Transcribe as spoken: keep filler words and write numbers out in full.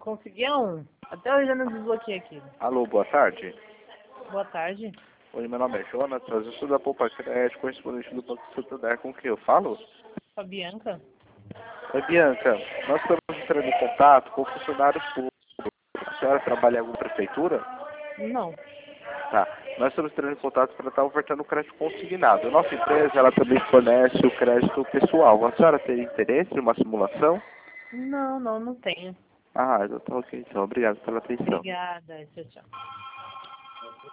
Conseguia um. Até hoje eu não desbloqueei aqui. Alô, boa tarde. Boa tarde. Oi, meu nome é Jonatas, eu sou da Poupa Crédito, correspondente do Banco Santander. Com quem eu falo? Com a Bianca? Oi, Bianca. Nós estamos entrando em contato com funcionários públicos. A senhora trabalha em alguma prefeitura? Não. Tá. Nós estamos entrando em contato para estar ofertando crédito consignado. Nossa empresa, ela também fornece o crédito pessoal. A senhora teria interesse em uma simulação? Não, não, não tenho. Ah, então tá ok. Então, obrigado pela atenção. Obrigada. Tchau, tchau.